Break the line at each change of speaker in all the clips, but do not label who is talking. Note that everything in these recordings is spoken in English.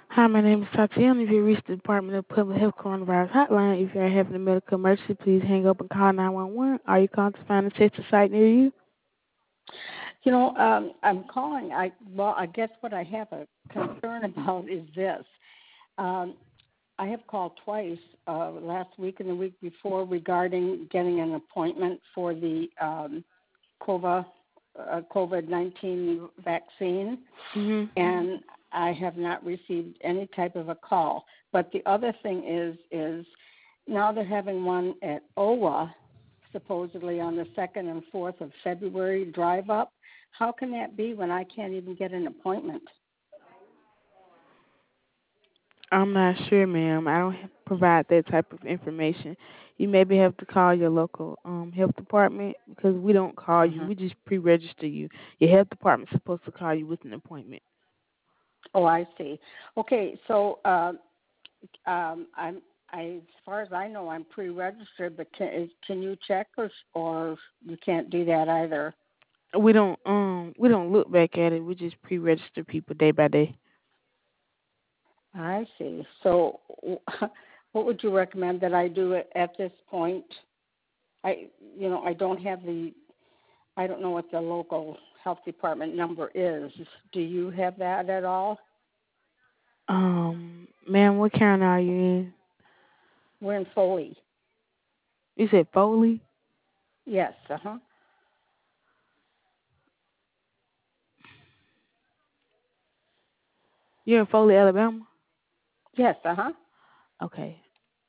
Hi, my name is Tatiana. If you reached the Department of Public Health Coronavirus Hotline, if you are having a medical emergency, please hang up and call 911. Are you calling to find a testing site near you?
I'm calling. I guess what I have a concern about is this. Um, I have called twice last week and the week before regarding getting an appointment for the COVID-19 vaccine,
Mhm.
and I have not received any type of a call. But the other thing is now they're having one at OWA, supposedly on the 2nd and 4th of February, drive up. How can that be when I can't even get an appointment?
I'm not sure, ma'am. I don't provide that type of information. You maybe have to call your local health department because we don't call you.
Hmm.
We just pre-register you. Your health department's supposed to call you with an appointment.
Oh, I see. Okay, so as far as I know, I'm pre-registered, but can you check or you can't do that either?
We don't look back at it. We just pre-register people day by day.
I see. So, what would you recommend that I do at this point? I don't have I don't know what the local health department number is. Do you have that at all?
Ma'am, what county are you in?
We're in Foley.
You said Foley?
Yes. Uh huh.
You're in Foley, Alabama?
Yes. Uh huh.
Okay.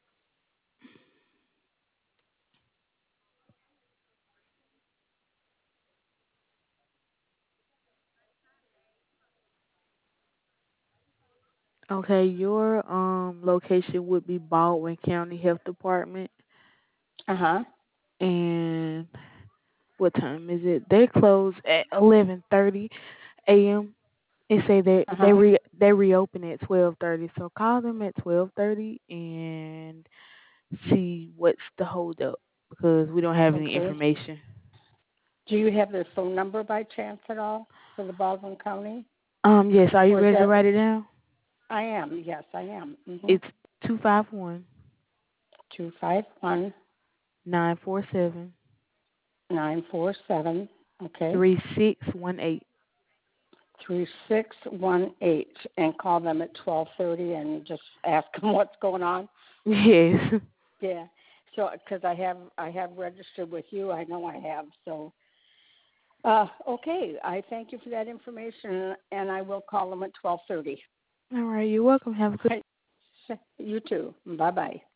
Okay, your location would be Baldwin County Health Department.
Uh huh.
And what time is it? They close at 11:30 a.m. They say
Uh huh.
they reopen at 12:30. So call them at 12:30 and see what's the holdup because we don't have any
Okay.
information.
Do you have their phone number by chance at all for the Baldwin County?
Yes, are you
Or is
ready to
that?
write it down?
I am. Yes, I am.
It's 251
251
947
947. Okay.
3618.
3618, and call them at 12:30 and just ask them what's going on.
Yes.
Yeah. So because I have registered with you, I know I have. So okay, I thank you for that information, and I will call them at 12:30.
All right, you're welcome. Have a good
You too. Bye bye.